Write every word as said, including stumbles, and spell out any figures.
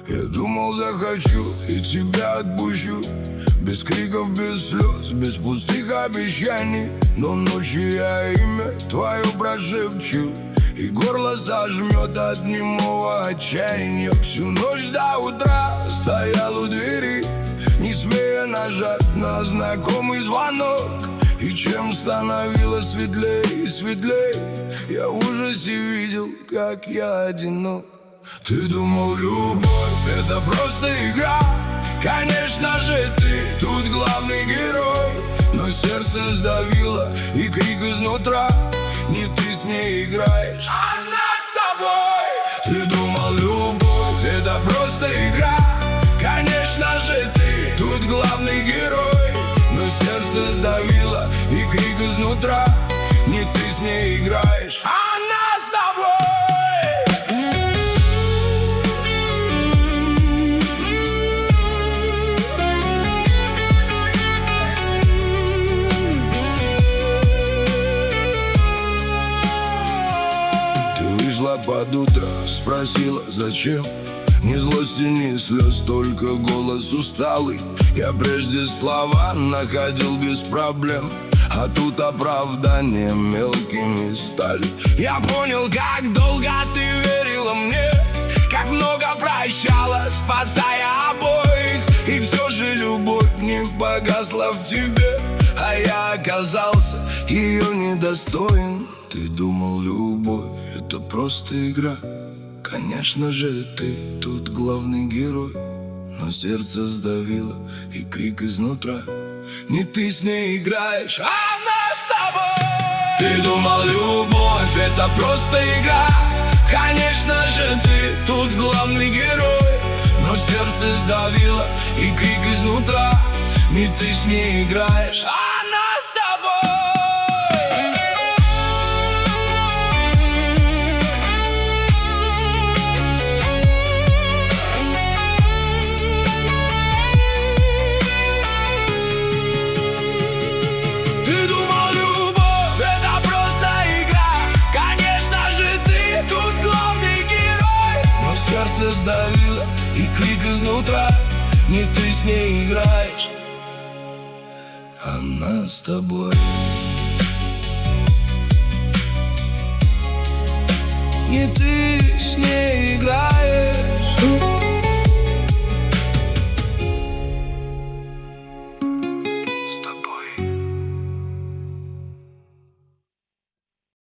Я думал, захочу и тебя отпущу, без криков, без слез, без пустых обещаний. Но ночью я имя твое прошепчу, и горло сожмет от немого отчаяния. Всю ночь до утра стоял у двери, не смея нажать на знакомый звонок. И чем становилось светлее и светлее, я в ужасе видел, как я одинок. Ты думал, любовь — это просто игра, конечно же ты тут главный герой. Но сердце сдавило и крик изнутра: не ты с ней играешь, она с тобой. Ты думал, любовь — это просто игра, конечно же ты тут главный герой. Но сердце сдавило и крик изнутра: не ты с ней играешь, она с тобой. Под утро спросила, зачем. Ни злости, ни слез, только голос усталый. Я прежде слова находил без проблем, а тут оправдания мелкими стали. Я понял, как долго ты верила мне, как много прощала, спасая обоих. И все же любовь не погасла в тебе, а я оказался ее недостоин. Ты думал, любовь — это просто игра, конечно же ты тут главный герой. Но сердце сдавило и крик изнутра: не ты с ней играешь, она с тобой. Ты думал, любовь — это просто игра, конечно же ты тут главный герой. Но сердце сдавило и крик изнутра: не ты с ней играешь, она с тобой. Сердце сдавило и крик изнутра: не ты с ней играешь, она с тобой. Не ты с ней играешь.